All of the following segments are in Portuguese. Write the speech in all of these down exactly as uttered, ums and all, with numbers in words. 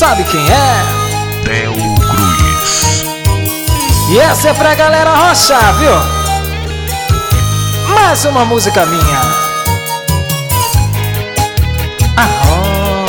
sabe quem é? Theo Cruz. E essa é pra galera rocha, viu? Mais uma música minha. Arrocha.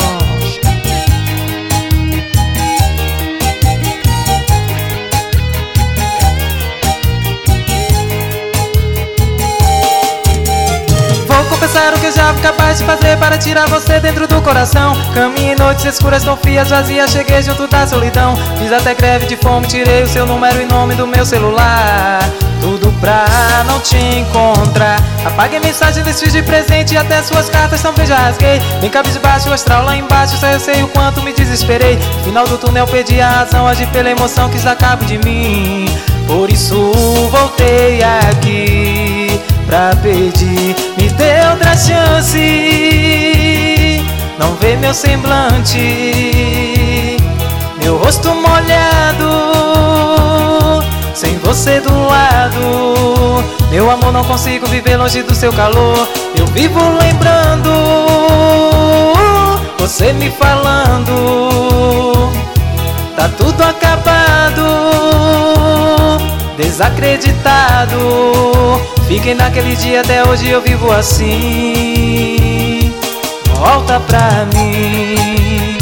Vou confessar o que eu já fui capaz de fazer para tirar você dentro do coração. Caminho em noites escuras, tão frias, vazias, cheguei junto da solidão. Fiz até greve de fome, tirei o seu número e nome do meu celular. Tudo pra não te encontrar. Apaguei mensagem, desfiz de presente e até suas cartas também já rasguei. Bem cabisbaixo, o astral lá embaixo, só eu sei o quanto me desesperei. No final do túnel perdi a razão, agi pela emoção, quis dar cabo de mim. Por isso voltei aqui pra pedir, me dê outra chance. Não vê meu semblante, meu rosto molhado, sem você do lado. Meu amor, não consigo viver longe do seu calor. Eu vivo lembrando você me falando. Tá tudo acabado, desacreditado. Fiquei naquele dia, até hoje eu vivo assim. Volta pra mim.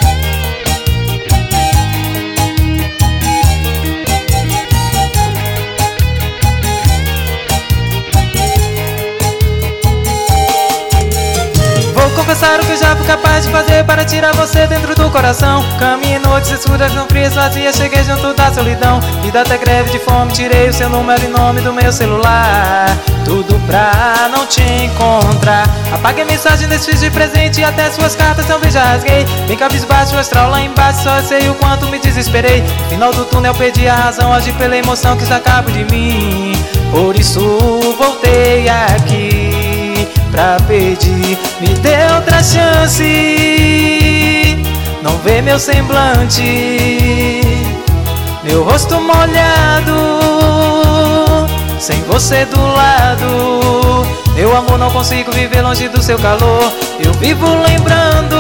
Vou confessar o que eu já fui capaz de fazer para tirar você dentro do coração. Caminhei noites escuras, não frias, vazias, cheguei junto da solidão. Fiz até greve de fome, tirei o seu número e nome do meu celular. Tudo pra não te encontrar. Apaguei mensagem, desfiz de presente e até suas cartas também já rasguei. Bem cabisbaixo, o astral lá embaixo, só eu sei o quanto me desesperei. No final do túnel perdi a razão, agi pela emoção, quis dar cabo de mim. Por isso voltei aqui pra pedir, me dê outra chance. Não vê meu semblante, meu rosto molhado, sem você do lado. Meu amor, não consigo viver longe do seu calor. Eu vivo lembrando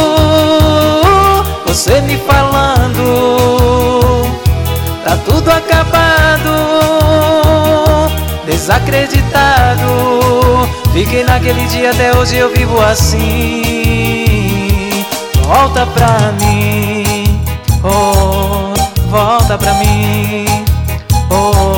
você me falando. Tá tudo acabado, desacreditado. Fiquei naquele dia, até hoje eu vivo assim. Volta pra mim, oh, volta pra mim, oh.